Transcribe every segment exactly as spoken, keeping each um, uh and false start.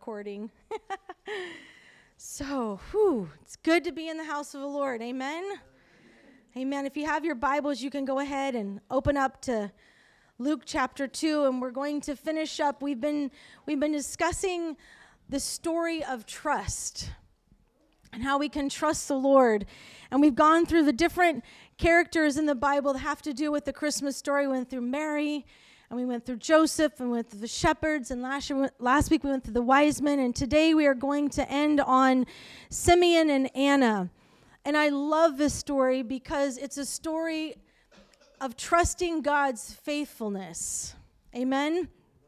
recording. So, whew, it's good to be in the house of the Lord. Amen? Amen. If you have your Bibles, you can go ahead and open up to Luke chapter two, and we're going to finish up. We've been we've been discussing the story of trust and how we can trust the Lord. And we've gone through the different characters in the Bible that have to do with the Christmas story. We went through Mary, and we went through Joseph, and we went through the shepherds, and last, year, last week we went through the wise men, and today we are going to end on Simeon and Anna. And I love this story because it's a story of trusting God's faithfulness. Amen?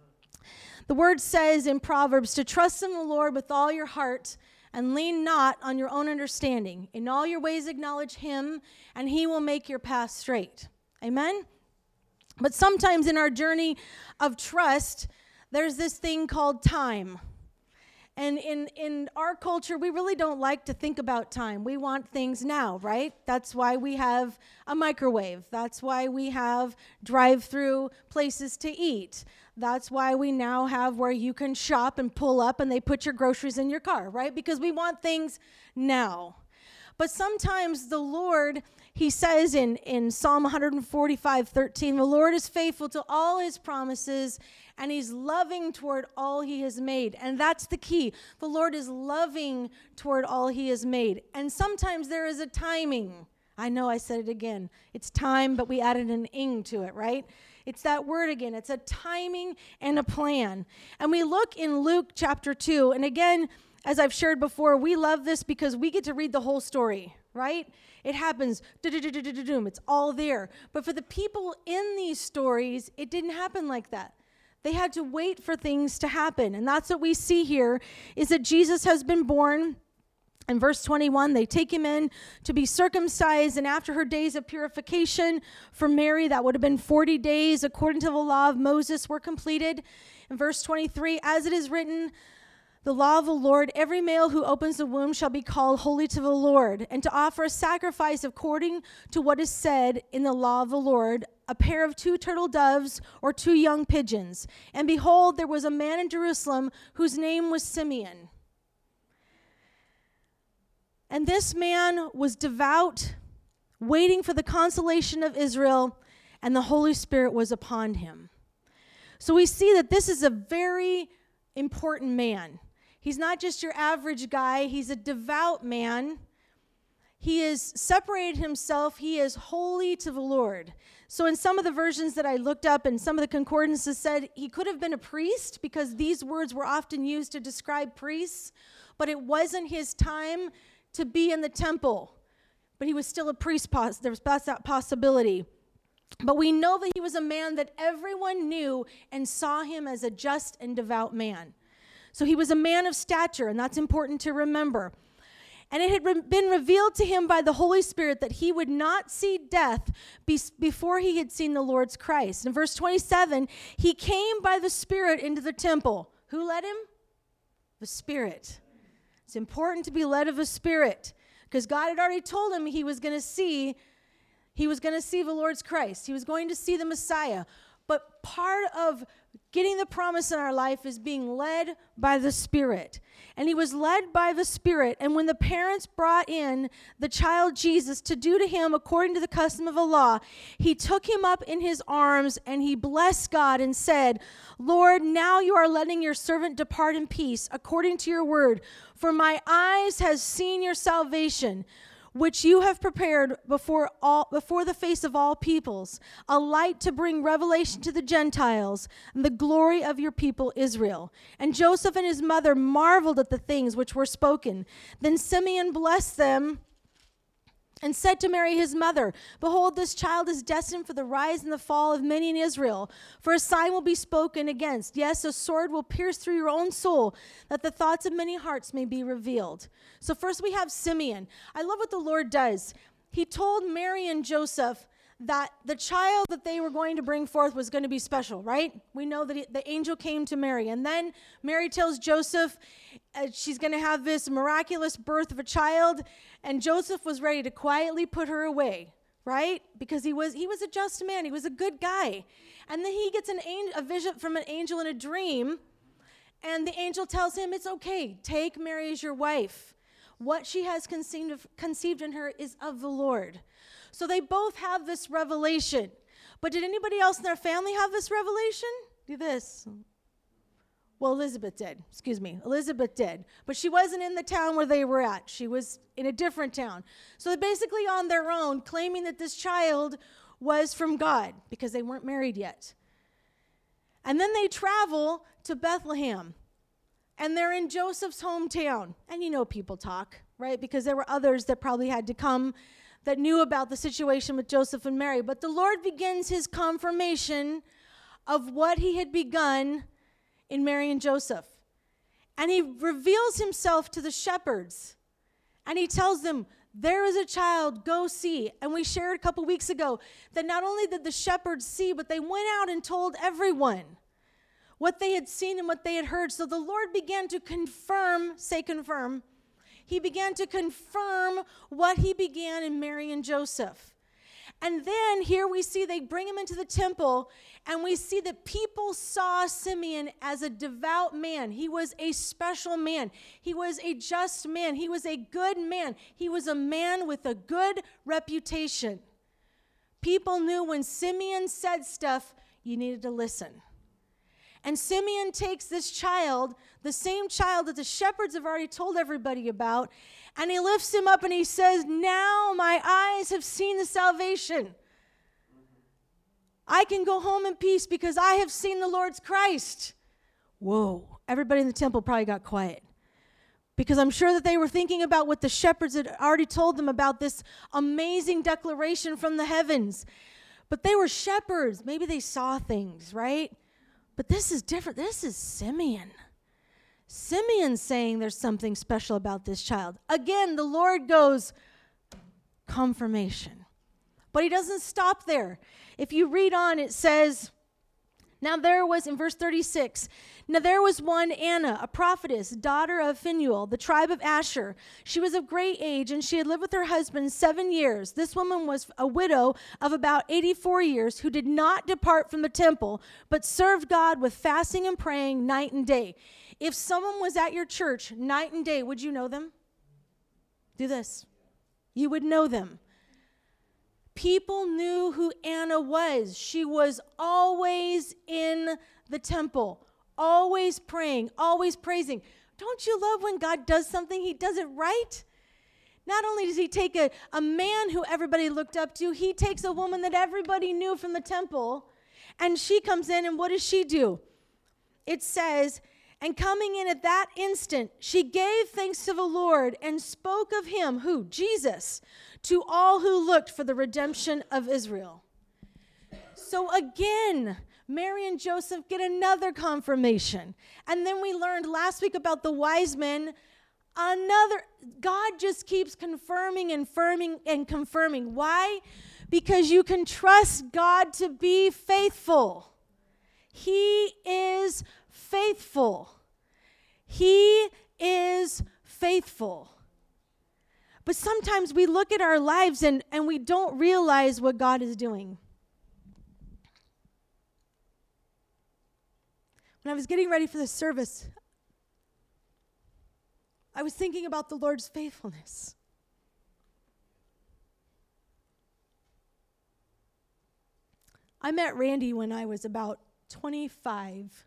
The word says in Proverbs to trust in the Lord with all your heart and lean not on your own understanding. In all your ways acknowledge him, and he will make your path straight. Amen? But sometimes in our journey of trust, there's this thing called time. And in, in our culture, we really don't like to think about time. We want things now, right? That's why we have a microwave. That's why we have drive-through places to eat. That's why we now have where you can shop and pull up and they put your groceries in your car, right? Because we want things now. But sometimes the Lord, he says in, in Psalm one forty-five, thirteen, the Lord is faithful to all his promises, and he's loving toward all he has made. And that's the key. The Lord is loving toward all he has made. And sometimes there is a timing. I know I said it again. It's time, but we added an ing to it, right? It's that word again. It's a timing and a plan. And we look in Luke chapter two, and again, as I've shared before, we love this because we get to read the whole story, right? It happens, it's all there. But for the people in these stories, it didn't happen like that. They had to wait for things to happen. And that's what we see here, is that Jesus has been born. In verse twenty-one, they take him in to be circumcised, and after her days of purification for Mary, that would have been forty days, according to the law of Moses, were completed. In verse twenty-three, as it is written, the law of the Lord, every male who opens the womb shall be called holy to the Lord, and to offer a sacrifice according to what is said in the law of the Lord, a pair of two turtle doves or two young pigeons. And behold, there was a man in Jerusalem whose name was Simeon. And this man was devout, waiting for the consolation of Israel, and the Holy Spirit was upon him. So we see that this is a very important man. He's not just your average guy. He's a devout man. He has separated himself. He is holy to the Lord. So in some of the versions that I looked up and some of the concordances said he could have been a priest because these words were often used to describe priests, but it wasn't his time to be in the temple. But he was still a priest. There was that possibility. But we know that he was a man that everyone knew and saw him as a just and devout man. So he was a man of stature, and that's important to remember. And it had re- been revealed to him by the Holy Spirit that he would not see death be- before he had seen the Lord's Christ. In verse twenty-seven, he came by the Spirit into the temple. Who led him? The Spirit. It's important to be led of the Spirit because God had already told him he was going to see, he was going to see the Lord's Christ. He was going to see the Messiah. But part of getting the promise in our life is being led by the Spirit. And he was led by the Spirit. And when the parents brought in the child Jesus to do to him according to the custom of the law, he took him up in his arms and he blessed God and said, Lord, now you are letting your servant depart in peace according to your word. For my eyes has seen your salvation, which you have prepared before all before the face of all peoples, a light to bring revelation to the Gentiles, and the glory of your people Israel. And Joseph and his mother marveled at the things which were spoken. Then Simeon blessed them and said to Mary his mother, behold, this child is destined for the rise and the fall of many in Israel. For a sign will be spoken against. Yes, a sword will pierce through your own soul, that the thoughts of many hearts may be revealed. So first we have Simeon. I love what the Lord does. He told Mary and Joseph that the child that they were going to bring forth was going to be special, right? We know that he, the angel came to Mary. And then Mary tells Joseph uh, she's going to have this miraculous birth of a child. And Joseph was ready to quietly put her away, right? Because he was he was a just man. He was a good guy. And then he gets an angel, a vision from an angel in a dream. And the angel tells him, it's okay. Take Mary as your wife. What she has conceived, of, conceived in her is of the Lord. So they both have this revelation. But did anybody else in their family have this revelation? Do this. Well, Elizabeth did. Excuse me. Elizabeth did. But she wasn't in the town where they were at. She was in a different town. So they're basically on their own, claiming that this child was from God because they weren't married yet. And then they travel to Bethlehem. And they're in Joseph's hometown. And you know people talk, right? Because there were others that probably had to come that knew about the situation with Joseph and Mary. But the Lord begins his confirmation of what he had begun in Mary and Joseph. And he reveals himself to the shepherds. And he tells them, there is a child, go see. And we shared a couple weeks ago that not only did the shepherds see, but they went out and told everyone what they had seen and what they had heard. So the Lord began to confirm, say confirm, he began to confirm what he began in Mary and Joseph. And then here we see they bring him into the temple, and we see that people saw Simeon as a devout man. He was a special man. He was a just man. He was a good man. He was a man with a good reputation. People knew when Simeon said stuff, you needed to listen. And Simeon takes this child, the same child that the shepherds have already told everybody about, and he lifts him up and he says, now my eyes have seen the salvation. I can go home in peace because I have seen the Lord's Christ. Whoa, everybody in the temple probably got quiet. Because I'm sure that they were thinking about what the shepherds had already told them about this amazing declaration from the heavens. But they were shepherds. Maybe they saw things, right? But this is different. This is Simeon. Simeon's saying there's something special about this child. Again, the Lord goes, confirmation. But he doesn't stop there. If you read on, it says, now there was, in verse thirty-six, now there was one Anna, a prophetess, daughter of Phanuel, the tribe of Asher. She was of great age, and she had lived with her husband seven years. This woman was a widow of about eighty-four years, who did not depart from the temple, but served God with fasting and praying night and day. If someone was at your church night and day, would you know them? Do this. You would know them. People knew who Anna was. She was always in the temple, always praying, always praising. Don't you love when God does something, he does it right? Not only does he take a, a man who everybody looked up to, he takes a woman that everybody knew from the temple, and she comes in, and what does she do? It says, and coming in at that instant, she gave thanks to the Lord and spoke of him, who? Jesus, to all who looked for the redemption of Israel. So again, Mary and Joseph get another confirmation. And then we learned last week about the wise men. Another, God just keeps confirming and confirming and confirming. Why? Because you can trust God to be faithful. He is faithful. He is faithful. But sometimes we look at our lives and, and we don't realize what God is doing. When I was getting ready for the service, I was thinking about the Lord's faithfulness. I met Randy when I was about twenty-five.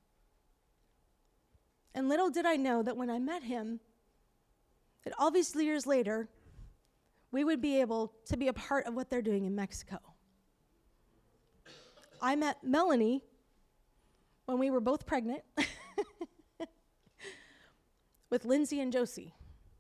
And little did I know that when I met him, that all these years later, we would be able to be a part of what they're doing in Mexico. I met Melanie when we were both pregnant with Lindsay and Josie.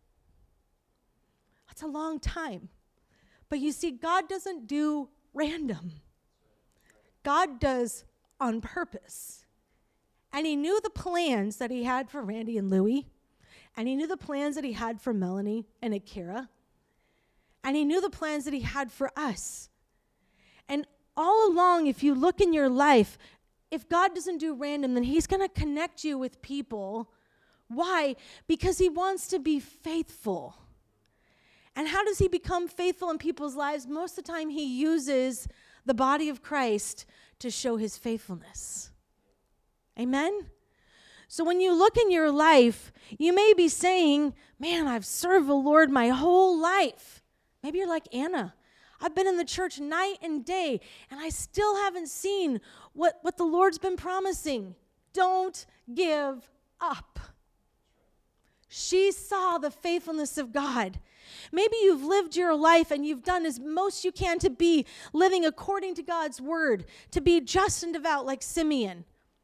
That's a long time. But you see, God doesn't do random. God does on purpose. And he knew the plans that he had for Randy and Louie. And he knew the plans that he had for Melanie and Akira. And he knew the plans that he had for us. And all along, if you look in your life, if God doesn't do random, then he's going to connect you with people. Why? Because he wants to be faithful. And how does he become faithful in people's lives? Most of the time, he uses the body of Christ to show his faithfulness. Amen? So when you look in your life, you may be saying, man, I've served the Lord my whole life. Maybe you're like Anna. I've been in the church night and day, and I still haven't seen what, what the Lord's been promising. Don't give up. She saw the faithfulness of God. Maybe you've lived your life and you've done as most you can to be living according to God's word, to be just and devout like Simeon.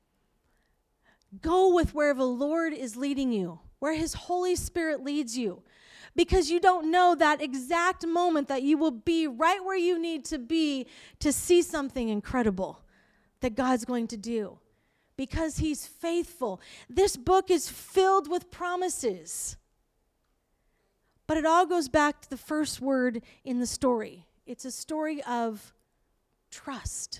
Go with where the Lord is leading you, where his Holy Spirit leads you, because you don't know that exact moment that you will be right where you need to be to see something incredible that God's going to do, because he's faithful. This book is filled with promises. But it all goes back to the first word in the story. It's a story of trust.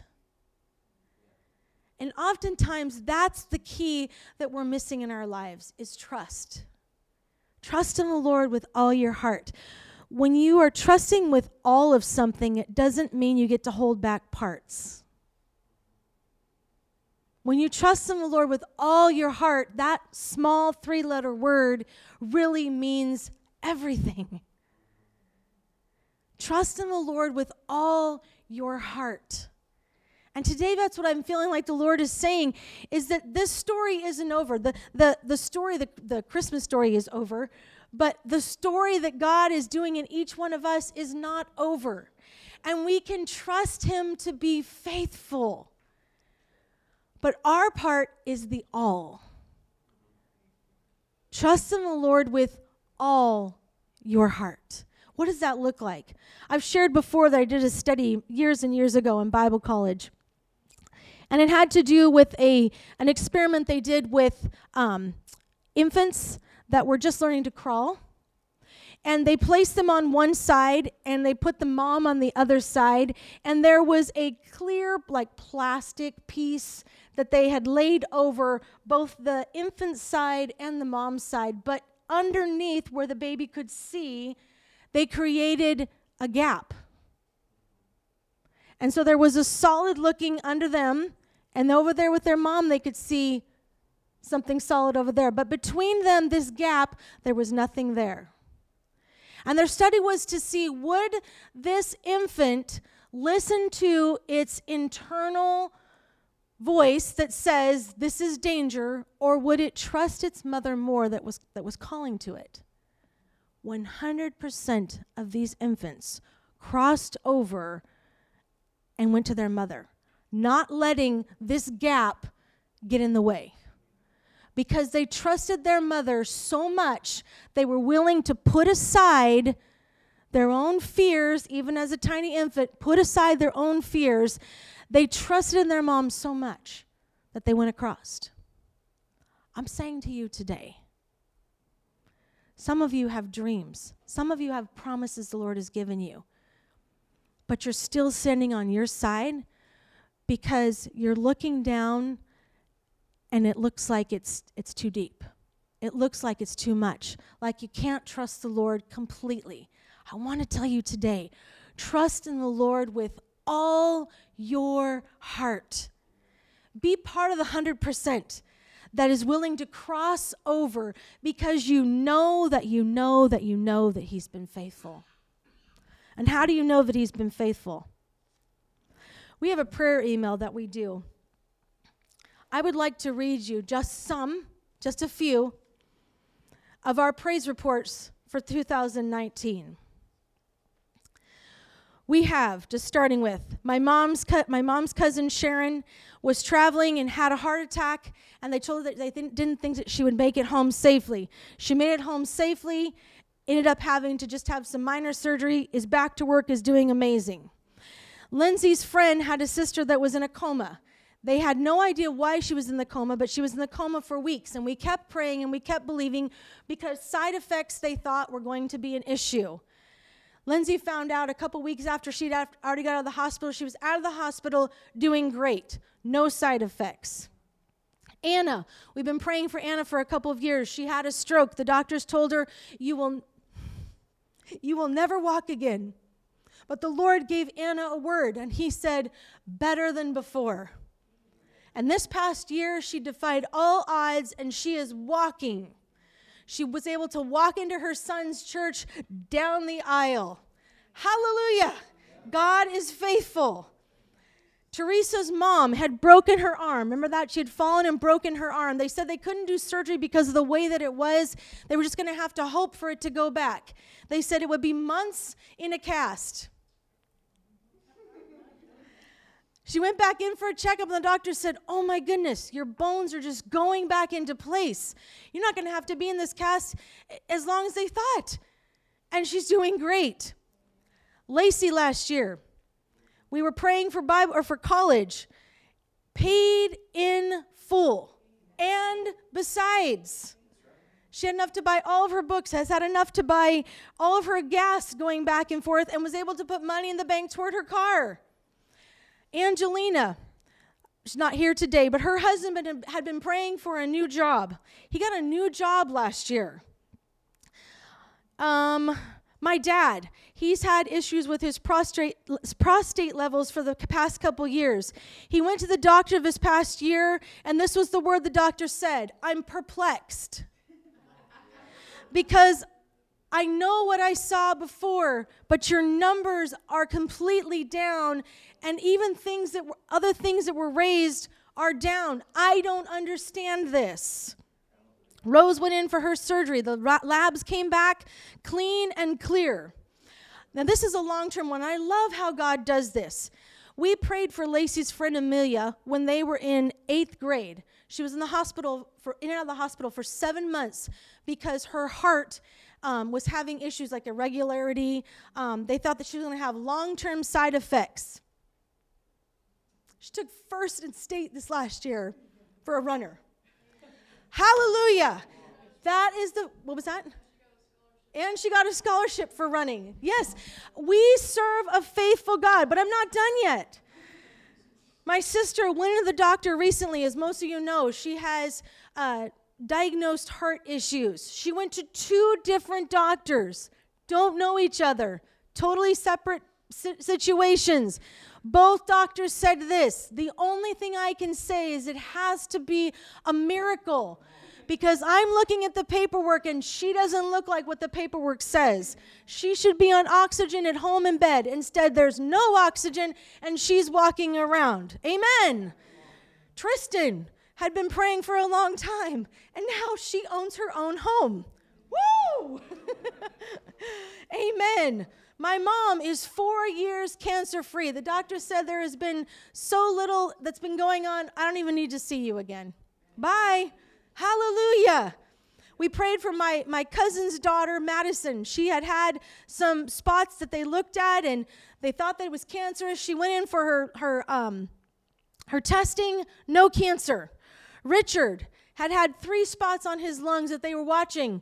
And oftentimes that's the key that we're missing in our lives, is trust. Trust in the Lord with all your heart. When you are trusting with all of something, it doesn't mean you get to hold back parts. When you trust in the Lord with all your heart, that small three-letter word really means everything. Trust in the Lord with all your heart. And today that's what I'm feeling like the Lord is saying, is that this story isn't over. The, the, the story, the, the Christmas story is over, but the story that God is doing in each one of us is not over. And we can trust him to be faithful. But our part is the all. Trust in the Lord with all your heart. What does that look like? I've shared before that I did a study years and years ago in Bible college. And it had to do with a an experiment they did with um, infants that were just learning to crawl. And they placed them on one side, and they put the mom on the other side. And there was a clear, like, plastic piece that they had laid over both the infant side and the mom's side. But underneath, where the baby could see, they created a gap. And so there was a solid looking under them, and over there with their mom, they could see something solid over there. But between them, this gap, there was nothing there. And their study was to see, would this infant listen to its internal voice that says, this is danger, or would it trust its mother more that was that was calling to it? one hundred percent of these infants crossed over and went to their mother, not letting this gap get in the way. Because they trusted their mother so much, they were willing to put aside their own fears, even as a tiny infant, put aside their own fears. They trusted in their mom so much that they went across. I'm saying to you today, some of you have dreams. Some of you have promises the Lord has given you. But you're still standing on your side because you're looking down and it looks like it's it's too deep. It looks like it's too much. Like you can't trust the Lord completely. I want to tell you today, trust in the Lord with all your heart. Be part of the one hundred percent that is willing to cross over because you know that you know that you know that he's been faithful. And how do you know that he's been faithful? We have a prayer email that we do. I would like to read you just some, just a few, of our praise reports for two thousand nineteen. We have, just starting with, my mom's co- my mom's cousin Sharon was traveling and had a heart attack, and they told her that they th- didn't think that she would make it home safely. She made it home safely, ended up having to just have some minor surgery, is back to work, is doing amazing. Lindsay's friend had a sister that was in a coma. They had no idea why she was in the coma, but she was in the coma for weeks, and we kept praying and we kept believing because side effects they thought were going to be an issue. Lindsay found out a couple weeks after she'd already got out of the hospital. She was out of the hospital doing great. No side effects. Anna, we've been praying for Anna for a couple of years. She had a stroke. The doctors told her, you will, you will never walk again. But the Lord gave Anna a word, and he said, better than before. And this past year, she defied all odds, and she is walking. She was able to walk into her son's church down the aisle. Hallelujah. God is faithful. Teresa's mom had broken her arm. Remember that? She had fallen and broken her arm. They said they couldn't do surgery because of the way that it was. They were just going to have to hope for it to go back. They said it would be months in a cast. She went back in for a checkup, and the doctor said, oh my goodness, your bones are just going back into place. You're not going to have to be in this cast as long as they thought. And she's doing great. Lacey last year, we were praying for Bible or for college, paid in full. And besides, she had enough to buy all of her books, has had enough to buy all of her gas going back and forth, and was able to put money in the bank toward her car. Angelina, she's not here today, but her husband had been praying for a new job. He got a new job last year. Um, my dad, he's had issues with his prostate prostate levels for the past couple years. He went to the doctor this past year, and this was the word the doctor said, I'm perplexed. Because I know what I saw before, but your numbers are completely down, and even things that were, other things that were raised are down. I don't understand this. Rose went in for her surgery. The ra- labs came back clean and clear. Now, this is a long-term one. I love how God does this. We prayed for Lacey's friend Amelia when they were in eighth grade. She was in the hospital, for in and out of the hospital for seven months because her heart Um, was having issues like irregularity. Um, they thought that she was going to have long-term side effects. She took first in state this last year for a runner. Hallelujah. That is the, what was that? And she got a scholarship for running. Yes, we serve a faithful God, but I'm not done yet. My sister went to the doctor recently, as most of you know. She has uh, diagnosed heart issues. She went to two different doctors, don't know each other, totally separate si- situations. Both doctors said this, the only thing I can say is it has to be a miracle, because I'm looking at the paperwork and she doesn't look like what the paperwork says. She should be on oxygen at home in bed. Instead, there's no oxygen and she's walking around. Amen. Tristan had been praying for a long time, and now she owns her own home. Woo! Amen. My mom is four years cancer-free. The doctor said there has been so little that's been going on, I don't even need to see you again. Bye. Hallelujah. We prayed for my, my cousin's daughter, Madison. She had had some spots that they looked at, and they thought that it was cancerous. She went in for her, her, um, her testing, no cancer. Richard had had three spots on his lungs that they were watching.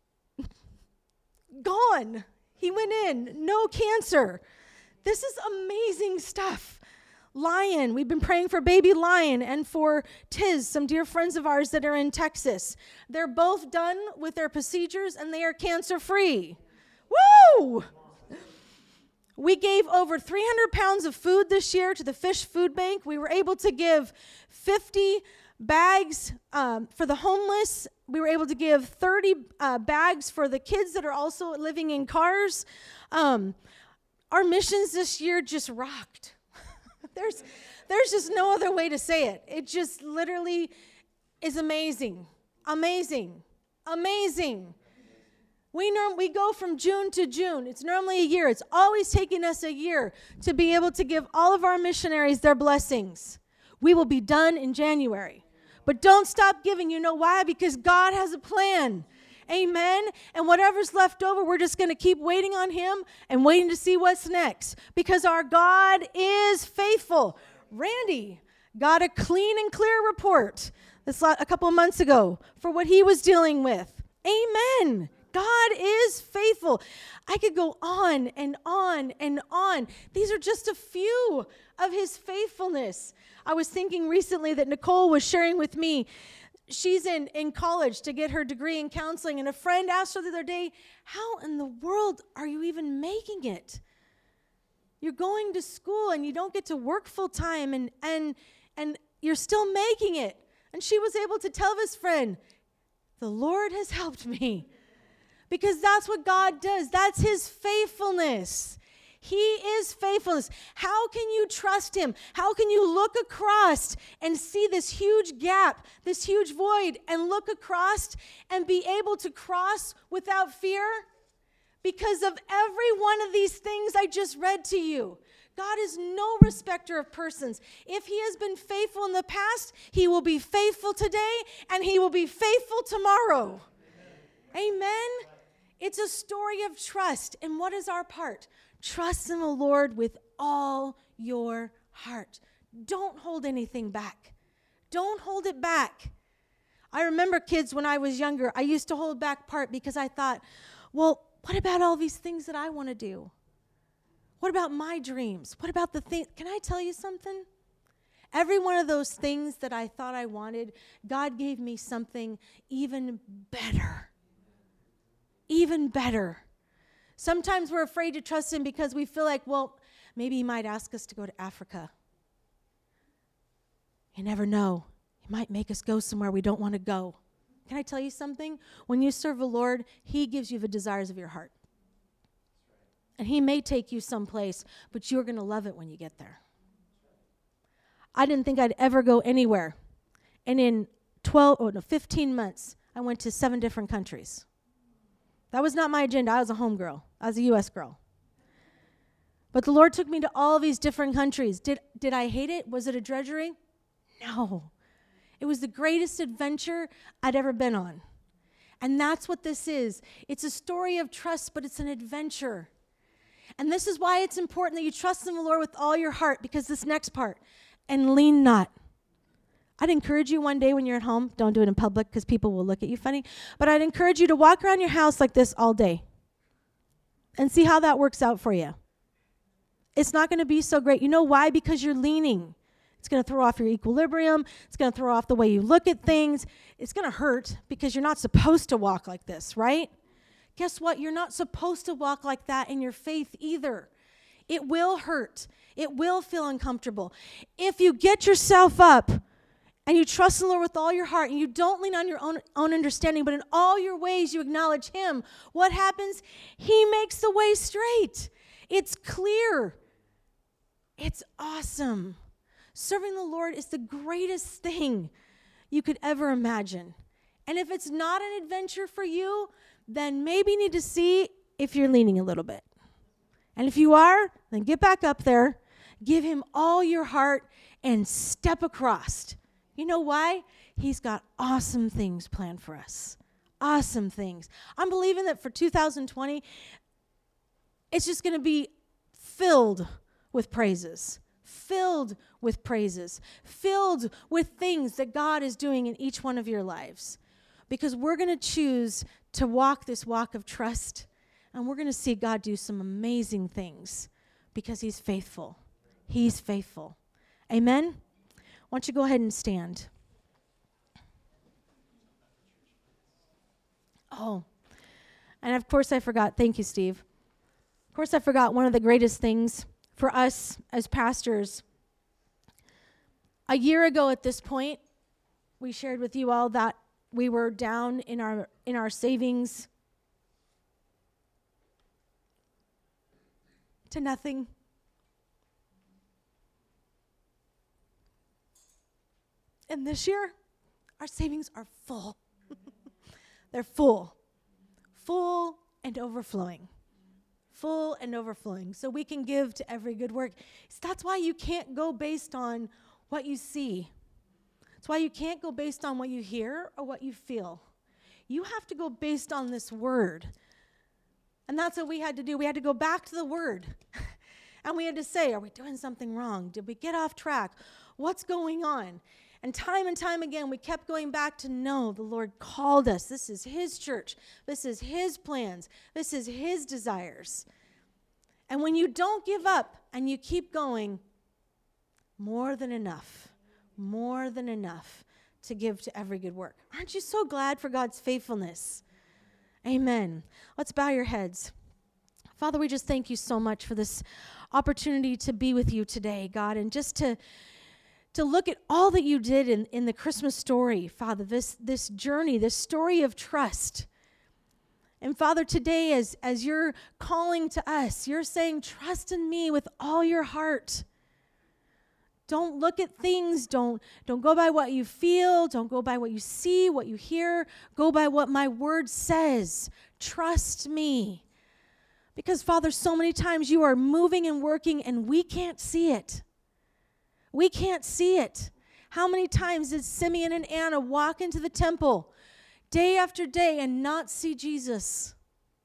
Gone. He went in. No cancer. This is amazing stuff. Lion. We've been praying for baby Lion and for Tiz, some dear friends of ours that are in Texas. They're both done with their procedures, and they are cancer-free. Woo! We gave over three hundred pounds of food this year to the Fish Food Bank. We were able to give fifty bags um, for the homeless. We were able to give thirty uh, bags for the kids that are also living in cars. Um, our missions this year just rocked. there's, there's just no other way to say it. It just literally is amazing, amazing, amazing. We norm- we go from June to June. It's normally a year. It's always taking us a year to be able to give all of our missionaries their blessings. We will be done in January. But don't stop giving. You know why? Because God has a plan. Amen. And whatever's left over, we're just going to keep waiting on him and waiting to see what's next. Because our God is faithful. Randy got a clean and clear report this a couple of months ago for what he was dealing with. Amen. God is faithful. I could go on and on and on. These are just a few of his faithfulness. I was thinking recently that Nicole was sharing with me, she's in, in college to get her degree in counseling, and a friend asked her the other day, how in the world are you even making it? You're going to school and you don't get to work full time, and and and you're still making it. And she was able to tell this friend, the Lord has helped me. Because that's what God does. That's his faithfulness. He is faithfulness. How can you trust him? How can you look across and see this huge gap, this huge void, and look across and be able to cross without fear? Because of every one of these things I just read to you. God is no respecter of persons. If he has been faithful in the past, he will be faithful today, and he will be faithful tomorrow. Amen. Amen. It's a story of trust. And what is our part? Trust in the Lord with all your heart. Don't hold anything back. Don't hold it back. I remember, kids, when I was younger, I used to hold back part because I thought, well, what about all these things that I want to do? What about my dreams? What about the thing? Can I tell you something? Every one of those things that I thought I wanted, God gave me something even better. Even better. Sometimes we're afraid to trust him because we feel like, well, maybe he might ask us to go to Africa. You never know. He might make us go somewhere we don't want to go. Can I tell you something? When you serve the Lord, he gives you the desires of your heart. And he may take you someplace, but you're going to love it when you get there. I didn't think I'd ever go anywhere. And in twelve, oh no, fifteen months, I went to seven different countries. That was not my agenda. I was a home girl. I was a U S girl. But the Lord took me to all these different countries. Did, did I hate it? Was it a drudgery? No. It was the greatest adventure I'd ever been on. And that's what this is. It's a story of trust, but it's an adventure. And this is why it's important that you trust in the Lord with all your heart, because this next part, and lean not. I'd encourage you one day when you're at home, don't do it in public because people will look at you funny, but I'd encourage you to walk around your house like this all day and see how that works out for you. It's not going to be so great. You know why? Because you're leaning. It's going to throw off your equilibrium. It's going to throw off the way you look at things. It's going to hurt because you're not supposed to walk like this, right? Guess what? You're not supposed to walk like that in your faith either. It will hurt. It will feel uncomfortable. If you get yourself up and you trust the Lord with all your heart and you don't lean on your own, own understanding, but in all your ways you acknowledge him, what happens? He makes the way straight. It's clear. It's awesome. Serving the Lord is the greatest thing you could ever imagine. And if it's not an adventure for you, then maybe you need to see if you're leaning a little bit. And if you are, then get back up there, give him all your heart, and step across. You know why? He's got awesome things planned for us. Awesome things. I'm believing that for two thousand twenty, it's just going to be filled with praises. Filled with praises. Filled with things that God is doing in each one of your lives. Because we're going to choose to walk this walk of trust, and we're going to see God do some amazing things because he's faithful. He's faithful. Amen? Why don't you go ahead and stand? Oh, and of course I forgot. Thank you, Steve. Of course I forgot one of the greatest things for us as pastors. A year ago at this point, we shared with you all that we were down in our in our savings to nothing. And this year, our savings are full. They're full. Full and overflowing. Full and overflowing. So we can give to every good work. So that's why you can't go based on what you see. That's why you can't go based on what you hear or what you feel. You have to go based on this word. And that's what we had to do. We had to go back to the word. And we had to say, are we doing something wrong? Did we get off track? What's going on? And time and time again, we kept going back to no, the Lord called us. This is his church. This is his plans. This is his desires. And when you don't give up and you keep going, more than enough, more than enough to give to every good work. Aren't you so glad for God's faithfulness? Amen. Let's bow your heads. Father, we just thank you so much for this opportunity to be with you today, God, and just to to look at all that you did in, in the Christmas story, Father, this, this journey, this story of trust. And Father, today as, as you're calling to us, you're saying, trust in me with all your heart. Don't look at things. Don't, don't go by what you feel. Don't go by what you see, what you hear. Go by what my word says. Trust me. Because, Father, so many times you are moving and working and we can't see it. We can't see it. How many times did Simeon and Anna walk into the temple day after day and not see Jesus?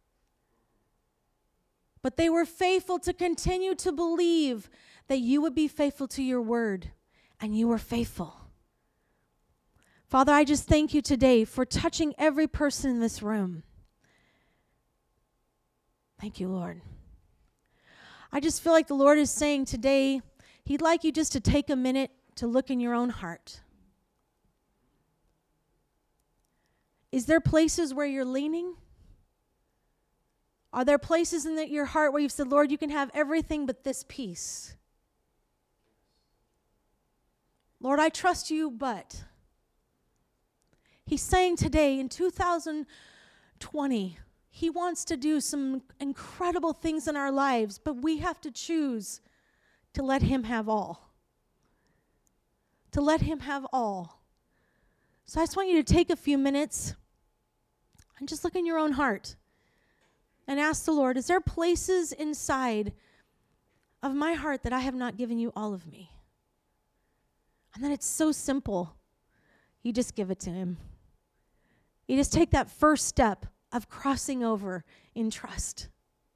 But they were faithful to continue to believe that you would be faithful to your word, and you were faithful. Father, I just thank you today for touching every person in this room. Thank you, Lord. I just feel like the Lord is saying today, He'd like you just to take a minute to look in your own heart. Is there places where you're leaning? Are there places in the, your heart where you've said, Lord, you can have everything but this peace? Lord, I trust you, but He's saying today in two thousand twenty, He wants to do some incredible things in our lives, but we have to choose to let Him have all. To let Him have all. So I just want you to take a few minutes and just look in your own heart and ask the Lord, is there places inside of my heart that I have not given you all of me? And then it's so simple. You just give it to Him. You just take that first step of crossing over in trust.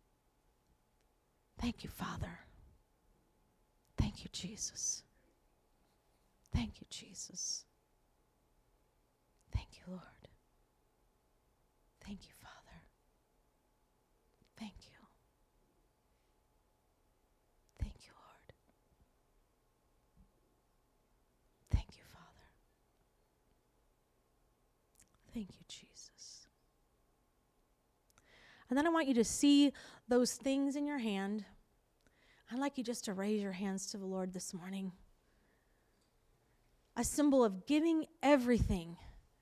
Thank you, Father. Thank you, Jesus. Thank you, Jesus. Thank you, Lord. Thank you, Father. Thank you. Thank you, Lord. Thank you, Father. Thank you, Jesus. And then I want you to see those things in your hand. I'd like you just to raise your hands to the Lord this morning. A symbol of giving everything,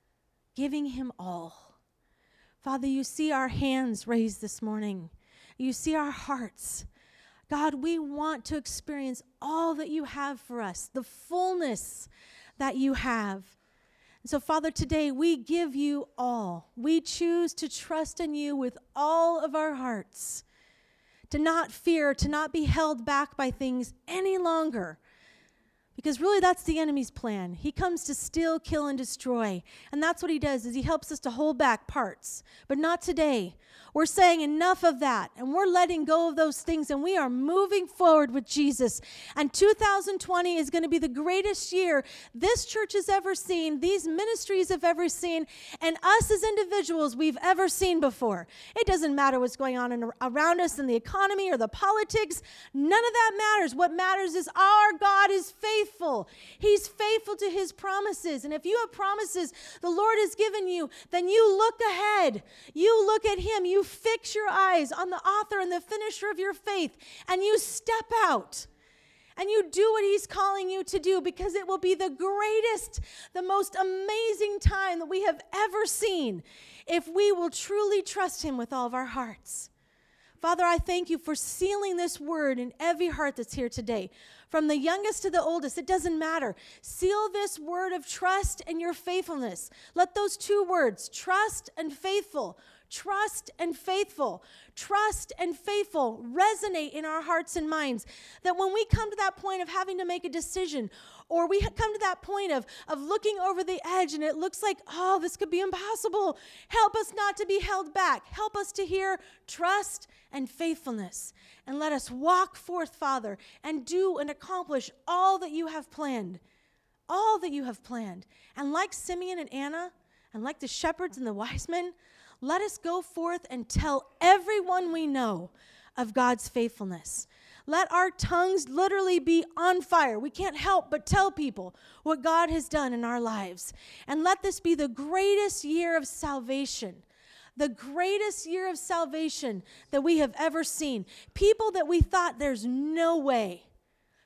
giving Him all. Father, you see our hands raised this morning. You see our hearts. God, we want to experience all that you have for us, the fullness that you have. And so, Father, today we give you all. We choose to trust in you with all of our hearts, to not fear, to not be held back by things any longer. Because really that's the enemy's plan. He comes to steal, kill, and destroy. And that's what he does, is he helps us to hold back parts. But not today. We're saying enough of that. And we're letting go of those things. And we are moving forward with Jesus. And two thousand twenty is going to be the greatest year this church has ever seen, these ministries have ever seen, and us as individuals we've ever seen before. It doesn't matter what's going on in, around us in the economy or the politics. None of that matters. What matters is our God is faithful. He's faithful to His promises. And if you have promises the Lord has given you, then you look ahead. You look at Him. You fix your eyes on the author and the finisher of your faith. And you step out. And you do what He's calling you to do, because it will be the greatest, the most amazing time that we have ever seen if we will truly trust Him with all of our hearts. Father, I thank you for sealing this word in every heart that's here today. From the youngest to the oldest, it doesn't matter. Seal this word of trust and your faithfulness. Let those two words, trust and faithful, trust and faithful, trust and faithful, resonate in our hearts and minds. That when we come to that point of having to make a decision, or we come to that point of, of looking over the edge and it looks like, oh, this could be impossible. Help us not to be held back. Help us to hear trust and faithfulness. And let us walk forth, Father, and do and accomplish all that you have planned. All that you have planned. And like Simeon and Anna, and like the shepherds and the wise men, let us go forth and tell everyone we know of God's faithfulness. Let our tongues literally be on fire. We can't help but tell people what God has done in our lives. And let this be the greatest year of salvation. The greatest year of salvation that we have ever seen. People that we thought there's no way.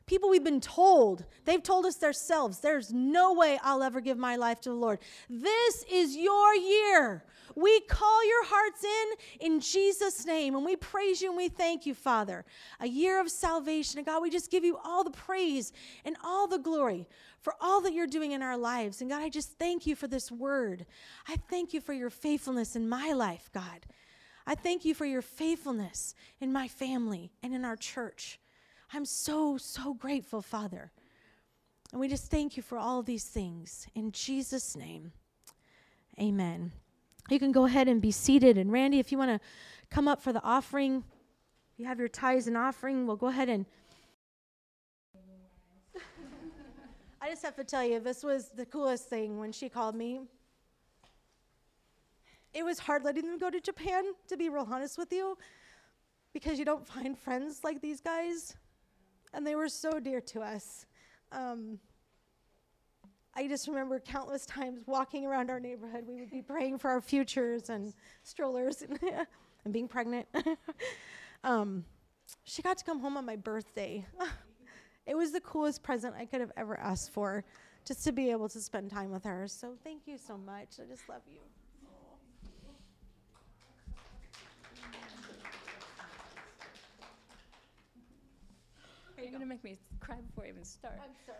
People we've been told, they've told us themselves, there's no way I'll ever give my life to the Lord. This is your year. We call your hearts in in Jesus' name, and we praise you and we thank you, Father. A year of salvation. And God, we just give you all the praise and all the glory for all that you're doing in our lives. And God, I just thank you for this word. I thank you for your faithfulness in my life, God. I thank you for your faithfulness in my family and in our church. I'm so, so grateful, Father. And we just thank you for all of these things. In Jesus' name, amen. You can go ahead and be seated. And Randy, if you want to come up for the offering, if you have your tithes and offering, we'll go ahead and... I just have to tell you, this was the coolest thing when she called me. It was hard letting them go to Japan, to be real honest with you, because you don't find friends like these guys. And they were so dear to us. Um, I just remember countless times walking around our neighborhood, we would be praying for our futures and strollers and, and being pregnant. um, she got to come home on my birthday. It was the coolest present I could have ever asked for, just to be able to spend time with her. So thank you so much. I just love you. You're going to make me cry before I even start. I'm sorry.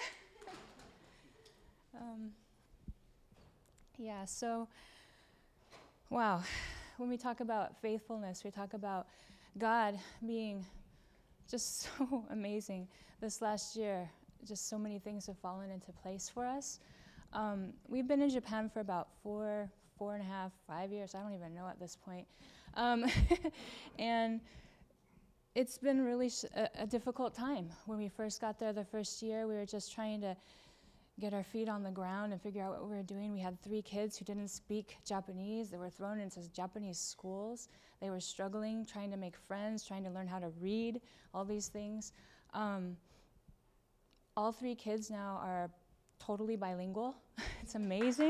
um, yeah, so, wow. When we talk about faithfulness, we talk about God being just so amazing. This last year, just so many things have fallen into place for us. Um, we've been in Japan for about four, four and a half, five years. I don't even know at this point. Um, and it's been really sh- a, a difficult time. When we first got there the first year, we were just trying to get our feet on the ground and figure out what we were doing. We had three kids who didn't speak Japanese. They were thrown into Japanese schools. They were struggling, trying to make friends, trying to learn how to read, all these things. Um, all three kids now are totally bilingual. It's amazing.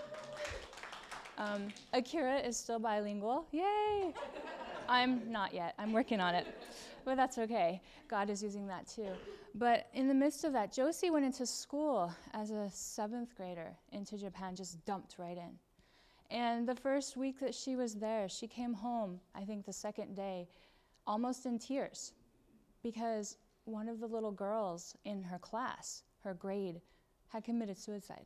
Um, Akira is still bilingual. Yay! I'm not yet. I'm working on it. But that's okay. God is using that too. But in the midst of that, Josie went into school as a seventh grader into Japan, just dumped right in. And the first week that she was there, she came home, I think the second day, almost in tears, because one of the little girls in her class, her grade, had committed suicide.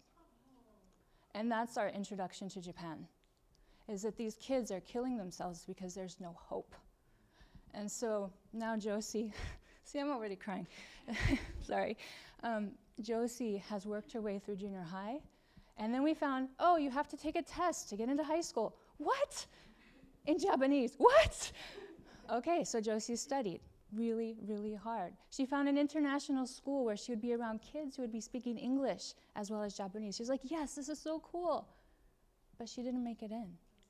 And that's our introduction to Japan, is that these kids are killing themselves because there's no hope. And so now Josie, see, I'm already crying. Sorry. Um, Josie has worked her way through junior high. And then we found, oh, you have to take a test to get into high school. What? In Japanese. What? Okay, so Josie studied really, really hard. She found an international school where she would be around kids who would be speaking English as well as Japanese. She was like, yes, this is so cool. But she didn't make it in.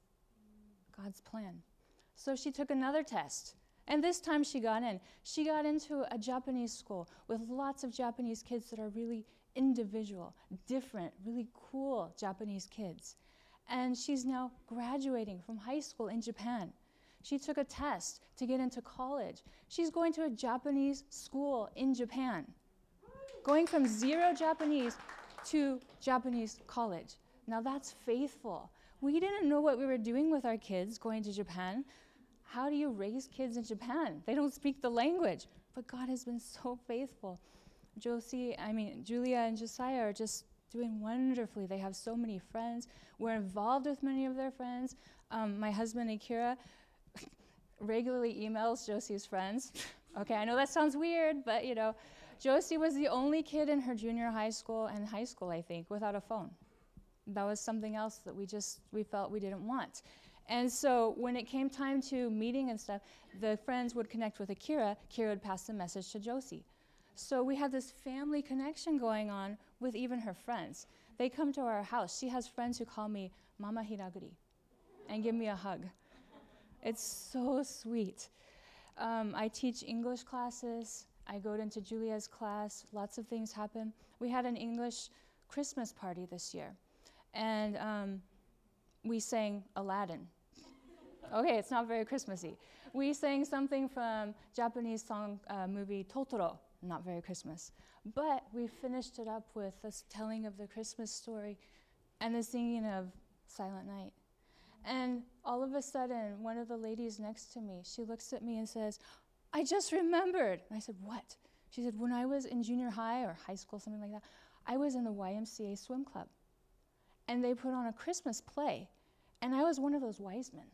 God's plan. So she took another test. And this time she got in. She got into a Japanese school with lots of Japanese kids that are really individual, different, really cool Japanese kids. And she's now graduating from high school in Japan. She took a test to get into college. She's going to a Japanese school in Japan, going from zero Japanese to Japanese college. Now that's faithful. We didn't know what we were doing with our kids going to Japan. How do you raise kids in Japan? They don't speak the language. But God has been so faithful. Josie, I mean, Julia and Josiah are just doing wonderfully. They have so many friends. We're involved with many of their friends. Um, my husband, Akira, regularly emails Josie's friends. Okay, I know that sounds weird, but you know, Josie was the only kid in her junior high school and high school, I think, without a phone. That was something else that we just, we felt we didn't want. And so when it came time to meeting and stuff, the friends would connect with Akira. Akira would pass the message to Josie. So we had this family connection going on with even her friends. They come to our house. She has friends who call me Mama Hiraguri and give me a hug. It's so sweet. Um, I teach English classes. I go into Julia's class. Lots of things happen. We had an English Christmas party this year. And um, we sang Aladdin. Okay, it's not very Christmassy. We sang something from Japanese song uh, movie Totoro. not very Christmas. But we finished it up with the telling of the Christmas story and the singing of Silent Night. And all of a sudden, one of the ladies next to me, she looks at me and says, I just remembered. And I said, what? She said, when I was in junior high or high school, something like that, I was in the Y M C A swim club. And they put on a Christmas play. And I was one of those wise men.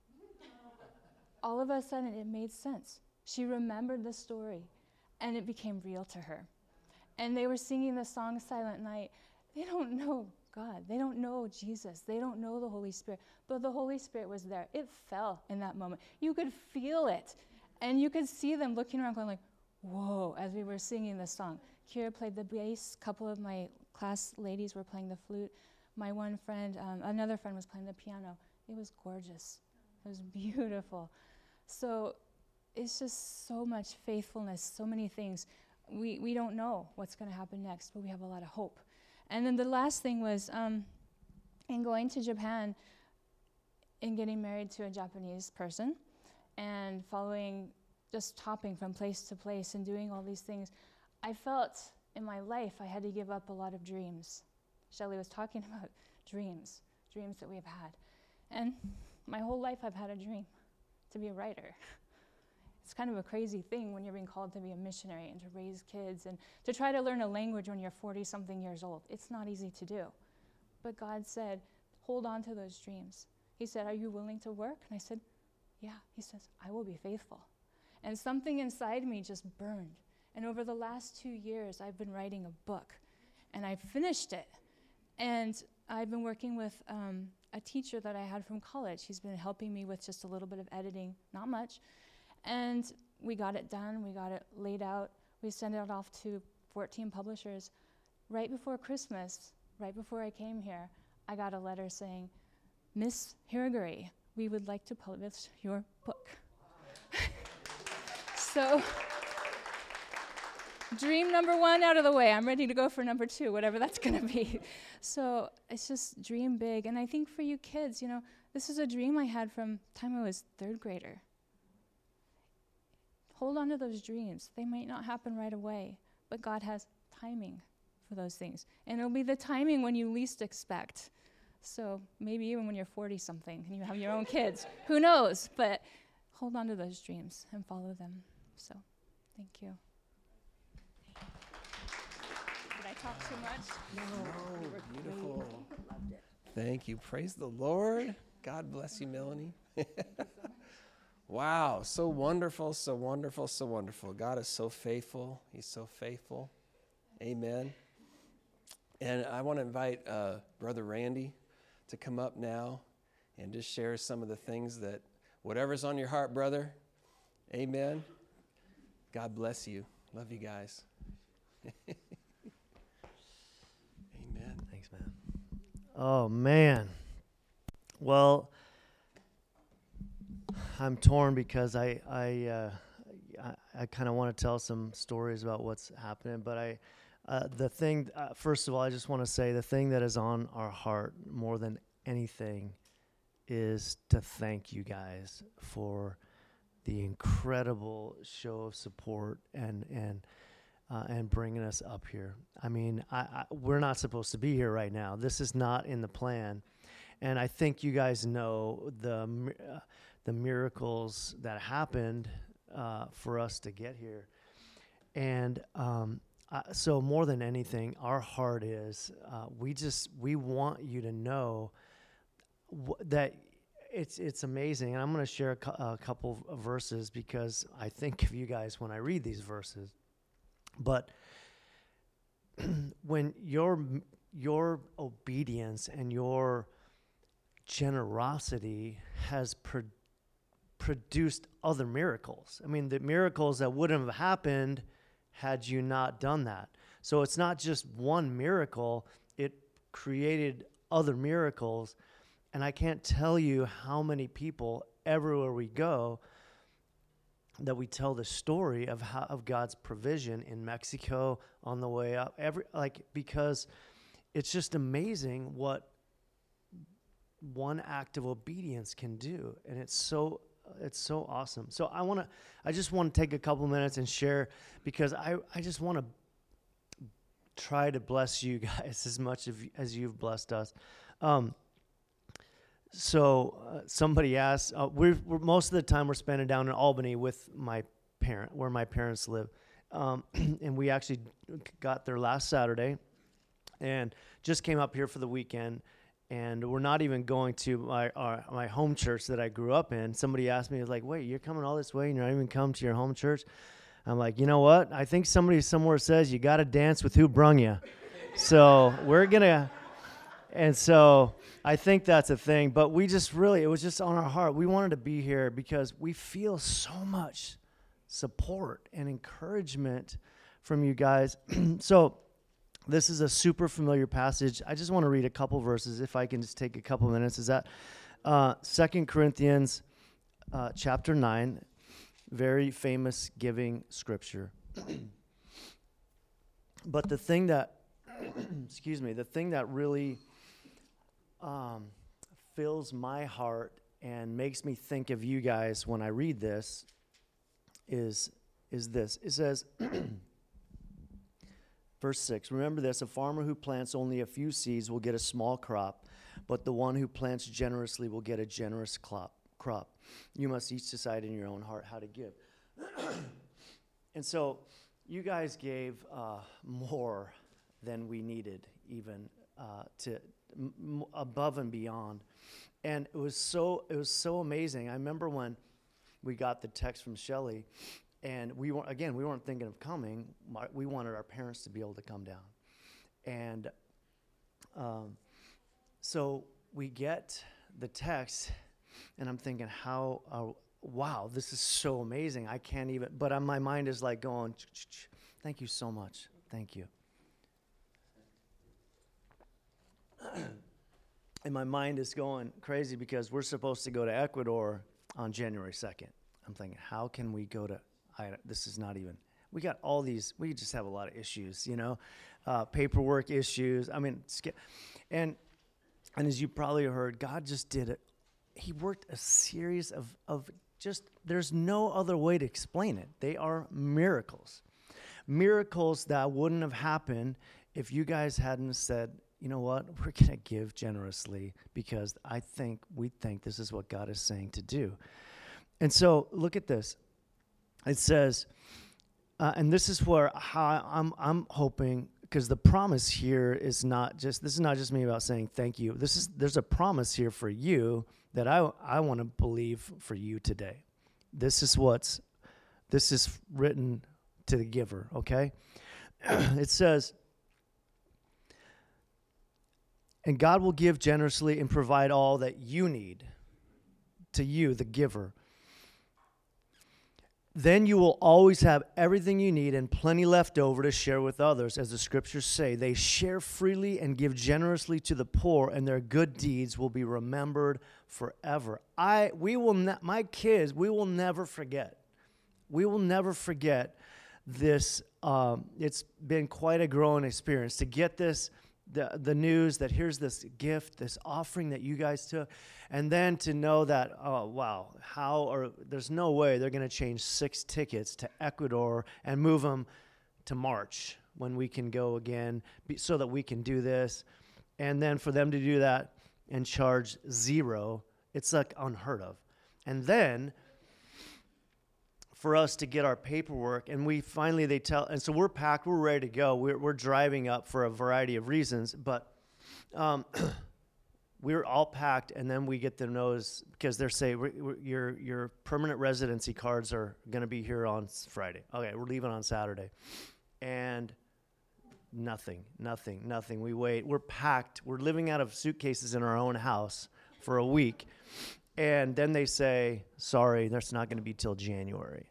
All of a sudden, it made sense. She remembered the story, and it became real to her. And they were singing the song Silent Night. They don't know God. They don't know Jesus. They don't know the Holy Spirit. But the Holy Spirit was there. It fell in that moment. You could feel it. And you could see them looking around going like, whoa, as we were singing the song. Kira played the bass. A couple of my class ladies were playing the flute. My one friend, um, another friend was playing the piano. It was gorgeous. It was beautiful. So it's just so much faithfulness, so many things. We we don't know what's going to happen next, but we have a lot of hope. And then the last thing was um, in going to Japan and getting married to a Japanese person and following, just hopping from place to place and doing all these things, I felt in my life I had to give up a lot of dreams. Shelley was talking about dreams, dreams that we've had. And my whole life I've had a dream to be a writer. It's kind of a crazy thing when you're being called to be a missionary and to raise kids and to try to learn a language when you're forty-something years old. It's not easy to do. But God said, hold on to those dreams. He said, are you willing to work? And I said, yeah. He says, I will be faithful. And something inside me just burned. And over the last two years, I've been writing a book. And I finished it. And I've been working with um, a teacher that I had from college. He's been helping me with just a little bit of editing, not much. And we got it done, we got it laid out, we sent it off to fourteen publishers. Right before Christmas, right before I came here, I got a letter saying, Miss Hiraguri, we would like to publish your book. So, dream number one out of the way. I'm ready to go for number two, whatever that's gonna be. So it's just dream big. And I think for you kids, you know, this is a dream I had from the time I was third grader. Hold on to those dreams. They might not happen right away, but God has timing for those things. And it'll be the timing when you least expect. So maybe even when you're forty-something and you have your own kids. Who knows? But hold on to those dreams and follow them. So thank you. Did I talk too much? No, beautiful. Thank you. Praise the Lord. God bless you, Melanie. Wow, so wonderful, so wonderful, so wonderful. God is so faithful. He's so faithful. Amen. And I want to invite uh, Brother Randy to come up now and just share some of the things that, whatever's on your heart, brother. Amen. God bless you. Love you guys. Amen. Thanks, man. Oh, man. Well, I'm torn because I I uh, I, I kind of want to tell some stories about what's happening, but I uh, the thing uh, first of all, I just want to say the thing that is on our heart more than anything is to thank you guys for the incredible show of support and and uh, and bringing us up here. I mean, I, I we're not supposed to be here right now. This is not in the plan, and I think you guys know the. Uh, the miracles that happened uh, for us to get here. And um, uh, so more than anything, our heart is, uh, we just, we want you to know w- that it's it's amazing. And I'm going to share a, cu- a couple of verses because I think of you guys when I read these verses. But when your your obedience and your generosity has produced produced other miracles. I mean, the miracles that wouldn't have happened had you not done that. So it's not just one miracle, it created other miracles. And I can't tell you how many people everywhere we go that we tell the story of how, of God's provision in Mexico on the way up. Every like because it's just amazing what one act of obedience can do. And it's so it's so awesome. So I want to, I just want to take a couple minutes and share, because I, I just want to try to bless you guys as much of, as you've blessed us. Um, so uh, somebody asked, uh, we're, we're most of the time we're spending down in Albany with my parent, where my parents live. Um, and we actually got there last Saturday and just came up here for the weekend. And we're not even going to my our, my home church that I grew up in. Somebody asked me, like, wait, you're coming all this way and you're not even come to your home church? I'm like, you know what? I think somebody somewhere says you got to dance with who brung you. So we're going to, and so I think that's a thing. But we just really, it was just on our heart. We wanted to be here because we feel so much support and encouragement from you guys. So this is a super familiar passage. I just want to read a couple verses, if I can just take a couple minutes. Is that uh, Second Corinthians uh, chapter nine, very famous giving scripture. But the thing that, excuse me, the thing that really um, fills my heart and makes me think of you guys when I read this is, is this. It says, verse six, remember this, a farmer who plants only a few seeds will get a small crop, but the one who plants generously will get a generous crop. crop. You must each decide in your own heart how to give. And so you guys gave uh, more than we needed, even uh, to m- above and beyond. And it was so it was so amazing. I remember when we got the text from Shelly, and we weren't, again, we weren't thinking of coming. We wanted our parents to be able to come down. And um, so we get the text, and I'm thinking, how, uh, wow, this is so amazing. I can't even, but uh, my mind is like going, thank you so much. Thank you. And my mind is going crazy because we're supposed to go to Ecuador on January second. I'm thinking, how can we go to I, this is not even, we got all these, we just have a lot of issues, you know, uh, paperwork issues. I mean, and and as you probably heard, God just did it. He worked a series of, of just, there's no other way to explain it. They are miracles. Miracles that wouldn't have happened if you guys hadn't said, you know what, we're going to give generously because I think, we think this is what God is saying to do. And so look at this. It says, uh, and this is where how I'm I'm hoping, because the promise here is not just, this is not just me about saying thank you. This is, there's a promise here for you that I I want to believe for you today. This is what's, this is written to the giver, okay? It says, and God will give generously and provide all that you need to you, the giver. Then you will always have everything you need and plenty left over to share with others. As the scriptures say, they share freely and give generously to the poor, and their good deeds will be remembered forever. I, we will, ne- my kids, we will never forget. We will never forget this. Um, it's been quite a growing experience to get this, the the news that here's this gift, this offering that you guys took, and then to know that, oh, wow, how, or there's no way they're going to change six tickets to Ecuador and move them to March when we can go again be, so that we can do this. And then for them to do that and charge zero, it's like unheard of. And then for us to get our paperwork, and we finally, they tell, and so we're packed, we're ready to go. We're, we're driving up for a variety of reasons, but um, we're all packed, and then we get the notice, because they're saying, we're, we're, your your permanent residency cards are going to be here on Friday. Okay, we're leaving on Saturday. And nothing, nothing, nothing. We wait. We're packed. We're living out of suitcases in our own house for a week. And then they say, sorry, that's not going to be till January.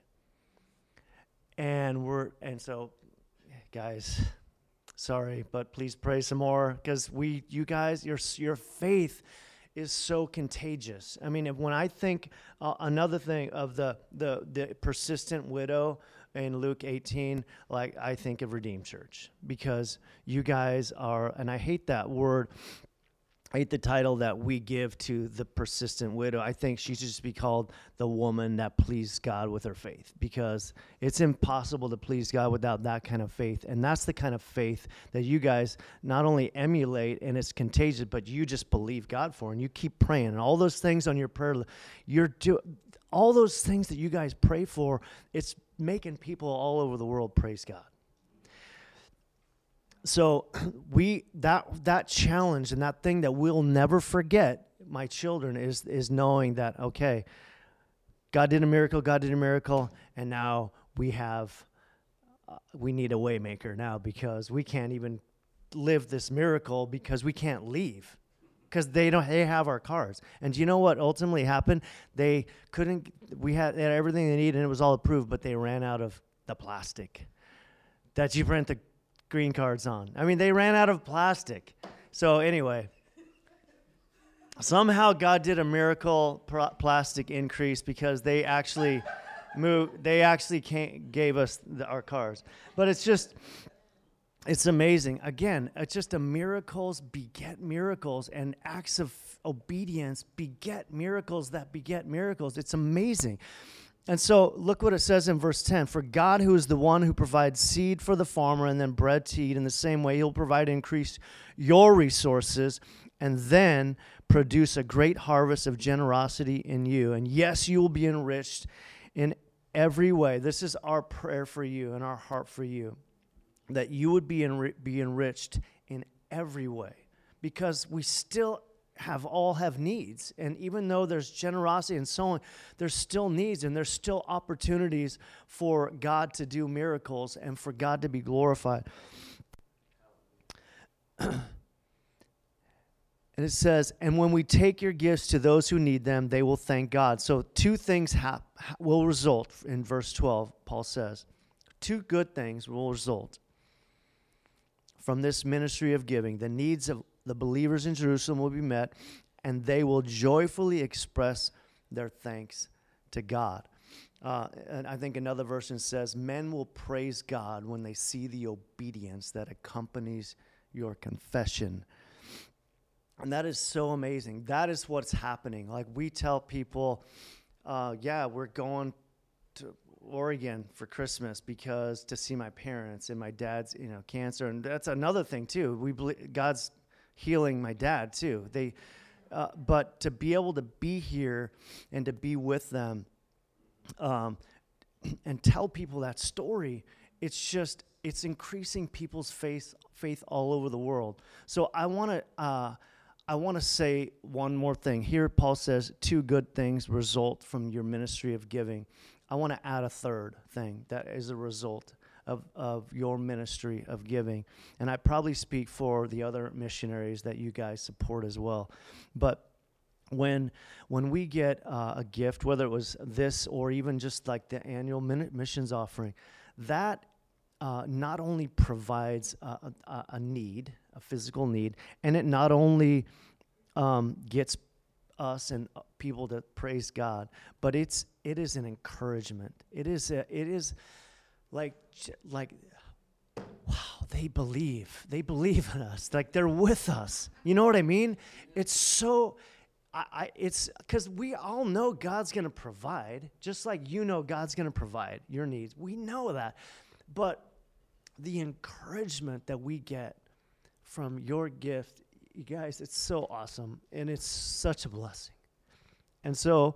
And we're, and so, guys, sorry, but please pray some more, because we, you guys, your your faith is so contagious. I mean, if, when I think uh, another thing of the the the persistent widow in Luke eighteen, like I think of Redeemed Church, because you guys are, and I hate that word, I hate the title that we give to the persistent widow. I think she should just be called the woman that pleased God with her faith, because it's impossible to please God without that kind of faith. And that's the kind of faith that you guys not only emulate, and it's contagious, but you just believe God for, and you keep praying. And all those things on your prayer, you're do, all those things that you guys pray for, it's making people all over the world praise God. So we that that challenge and that thing that we'll never forget, my children, is is knowing that, okay, God did a miracle, God did a miracle, and now we have uh, we need a way maker now, because we can't even live this miracle because we can't leave, because they don't they have our cars. And do you know what ultimately happened? They couldn't we had, they had everything they needed and it was all approved, but they ran out of the plastic that you print the green cards on. I mean, they ran out of plastic. So anyway, somehow God did a miracle pr- plastic increase, because they actually moved. They actually came, gave us the, our cars. But it's just, it's amazing. Again, it's just a miracles beget miracles, and acts of obedience beget miracles that beget miracles. It's amazing. And so look what it says in verse ten. For God, who is the one who provides seed for the farmer and then bread to eat, in the same way he'll provide and increase your resources, and then produce a great harvest of generosity in you. And yes, you will be enriched in every way. This is our prayer for you and our heart for you, that you would be, enri- be enriched in every way, because we still have all have needs. And even though there's generosity and so on, there's still needs, and there's still opportunities for God to do miracles and for God to be glorified. And it says, and when we take your gifts to those who need them, they will thank God. So two things ha- will result in verse twelve, Paul says. Two good things will result from this ministry of giving. The needs of the believers in Jerusalem will be met, and they will joyfully express their thanks to God. Uh, and I think another version says, men will praise God when they see the obedience that accompanies your confession. And that is so amazing. That is what's happening. Like, we tell people, uh, yeah, we're going to Oregon for Christmas because to see my parents, and my dad's, you know, cancer. And that's another thing too. We believe God's healing my dad too. They, uh, but to be able to be here and to be with them, um, and tell people that story, it's just, it's increasing people's faith, faith all over the world. So I want to, uh, I want to say one more thing. Here Paul says two good things result from your ministry of giving. I want to add a third thing that is a result of, of your ministry of giving. And I probably speak for the other missionaries that you guys support as well. But when when we get uh, a gift, whether it was this or even just like the annual missions offering, that uh, not only provides a, a, a need, a physical need, and it not only um, gets us and people to praise God, but it's it is an encouragement. It is a, it is like like wow, they believe. They believe in us. Like, they're with us. You know what I mean? It's so I, I it's because we all know God's going to provide, just like you know God's going to provide your needs. We know that. But the encouragement that we get from your gift, you guys, it's so awesome, and it's such a blessing. And so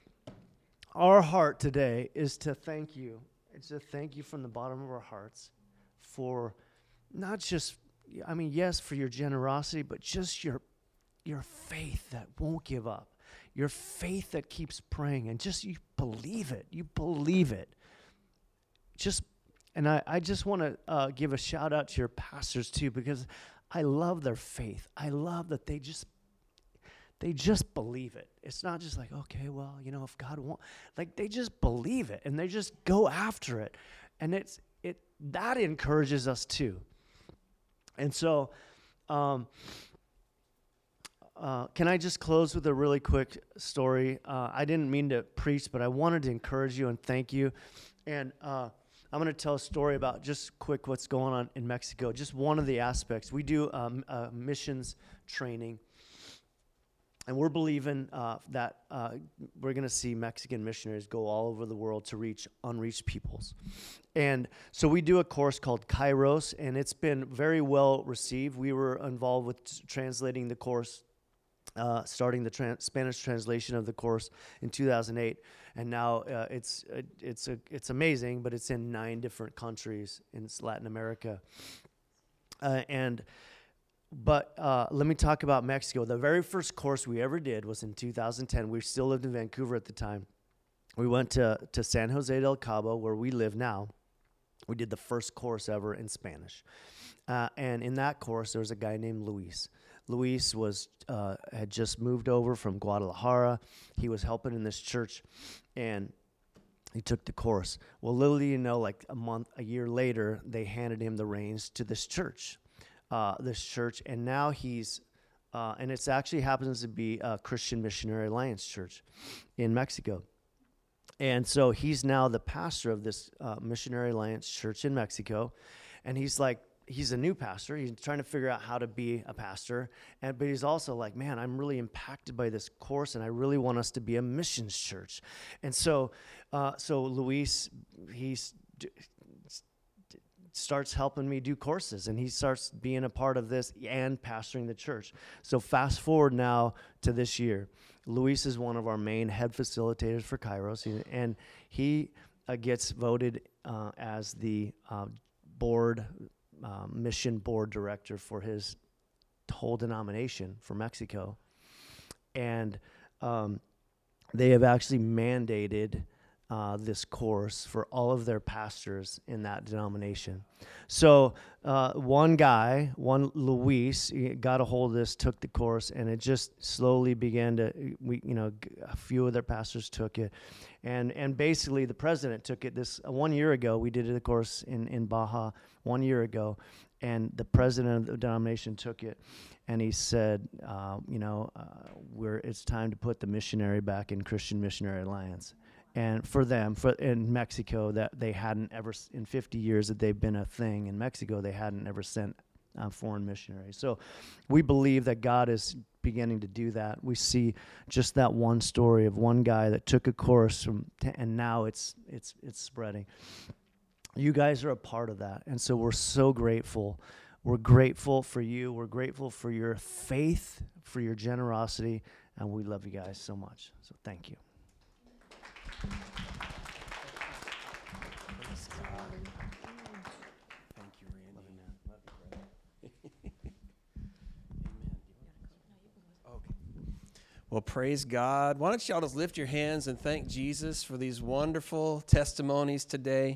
our heart today is to thank you. It's to thank you from the bottom of our hearts for not just, I mean, yes, for your generosity, but just your your faith that won't give up, your faith that keeps praying, and just you believe it. You believe it. Just, and I, I just want to uh, give a shout out to your pastors too, because I love their faith. I love that they just They just believe it. It's not just like, okay, well, you know, if God wants, like, they just believe it and they just go after it. And it's, it, that encourages us too. And so, um, uh, can I just close with a really quick story? Uh, I didn't mean to preach, but I wanted to encourage you and thank you. And, uh, I'm going to tell a story about just quick what's going on in Mexico. Just one of the aspects. We do um, uh, missions training. And we're believing uh, that uh, we're going to see Mexican missionaries go all over the world to reach unreached peoples. And so we do a course called Kairos, and it's been very well received. We were involved with t- translating the course, uh, starting the tran- Spanish translation of the course in two thousand eight. And now uh, it's uh, it's a, it's amazing, but it's in nine different countries in Latin America. Uh, and But uh, let me talk about Mexico. The very first course we ever did was in two thousand ten. We still lived in Vancouver at the time. We went to, to San Jose del Cabo, where we live now. We did the first course ever in Spanish. Uh, and in that course, there was a guy named Luis. Luis was uh, had just moved over from Guadalajara. He was helping in this church, and he took the course. Well, little do you know, like a month, a year later, they handed him the reins to this church. Uh, this church, and now he's, uh, and it actually happens to be a Christian Missionary Alliance Church in Mexico. And so he's now the pastor of this uh, Missionary Alliance Church in Mexico, and he's like, he's a new pastor. He's trying to figure out how to be a pastor, and but he's also like, man, I'm really impacted by this course, and I really want us to be a missions church. And so, uh, so Luis, he's. starts helping me do courses, and he starts being a part of this and pastoring the church. So fast forward now to this year. Luis is one of our main head facilitators for Kairos, and he uh, gets voted uh, as the uh, board, uh, mission board director for his whole denomination for Mexico. And um, they have actually mandated Uh, this course for all of their pastors in that denomination. So uh, one guy, one Luis, he got a hold of this, took the course, and it just slowly began to, we, you know, a few of their pastors took it. And and basically the president took it this, uh, one year ago, we did the course in, in Baja one year ago, and the president of the denomination took it, and he said, uh, you know, uh, we're, it's time to put the missionary back in Christian Missionary Alliance. And for them, for in Mexico, that they hadn't ever, in fifty years that they've been a thing in Mexico, they hadn't ever sent uh, foreign missionaries. So we believe that God is beginning to do that. We see just that one story of one guy that took a course from, t- and now it's it's it's spreading. You guys are a part of that, and so we're so grateful. We're grateful for you. We're grateful for your faith, for your generosity, and we love you guys so much. So thank you. Thank you, Randy. Okay. Well, praise God. Why don't y'all just lift your hands and thank Jesus for these wonderful testimonies today.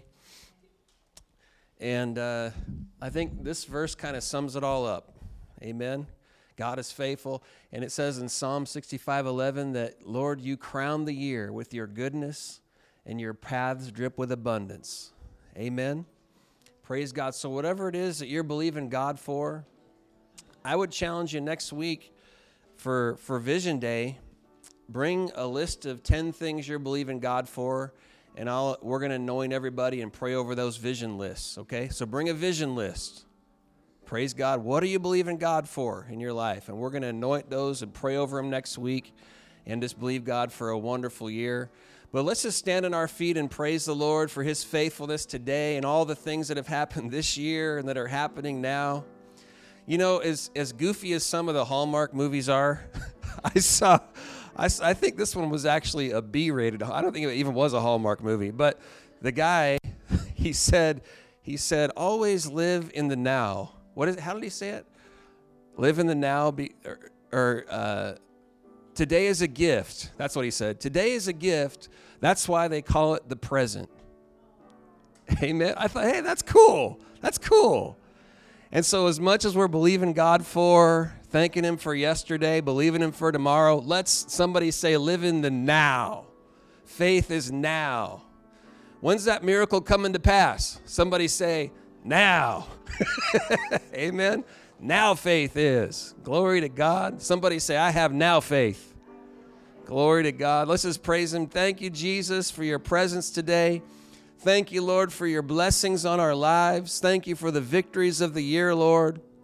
And uh, I think this verse kind of sums it all up. Amen. God is faithful. And it says in Psalm sixty-five eleven that, Lord, you crown the year with your goodness, and your paths drip with abundance. Amen. Praise God. So whatever it is that you're believing God for, I would challenge you next week for, for Vision Day, bring a list of ten things you're believing God for, and I'll, we're going to anoint everybody and pray over those vision lists, okay? So bring a vision list. Praise God. What are you believing God for in your life? And we're going to anoint those and pray over them next week and just believe God for a wonderful year. But let's just stand on our feet and praise the Lord for his faithfulness today and all the things that have happened this year and that are happening now. You know, as as goofy as some of the Hallmark movies are, I saw, I, I think this one was actually a B-rated. I don't think it even was a Hallmark movie. But the guy, he said, he said, always live in the now. What is? How did he say it? Live in the now. Be or, or uh, today is a gift. That's what he said. Today is a gift. That's why they call it the present. Amen. I thought, hey, that's cool. That's cool. And so as much as we're believing God for, thanking him for yesterday, believing him for tomorrow, let's somebody say, live in the now. Faith is now. When's that miracle coming to pass? Somebody say, now. Amen. Now faith is. Glory to God. Somebody say, I have now faith. Glory to God. Let's just praise him. Thank you, Jesus, for your presence today. Thank you, Lord, for your blessings on our lives. Thank you for the victories of the year, Lord.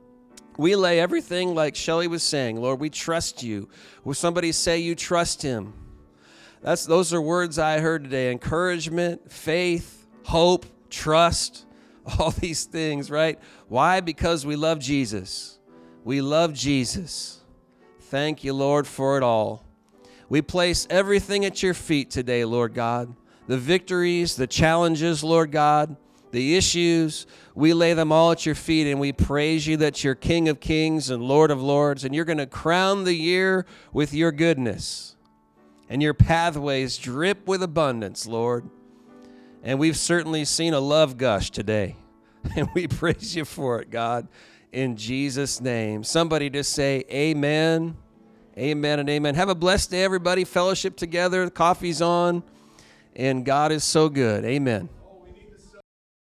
We lay everything, like Shelley was saying, Lord, we trust you. Will somebody say you trust him? That's those are words I heard today. Encouragement, faith, hope, trust, all these things, right? Why? Because we love Jesus. We love Jesus. Thank you, Lord, for it all. We place everything at your feet today, Lord God. The victories, the challenges, Lord God, the issues, we lay them all at your feet, and we praise you that you're King of kings and Lord of lords, and you're going to crown the year with your goodness. And your pathways drip with abundance, Lord. And we've certainly seen a love gush today, and we praise you for it, God, in Jesus' name. Somebody just say amen, amen, and amen. Have a blessed day, everybody. Fellowship together. The coffee's on, and God is so good. Amen.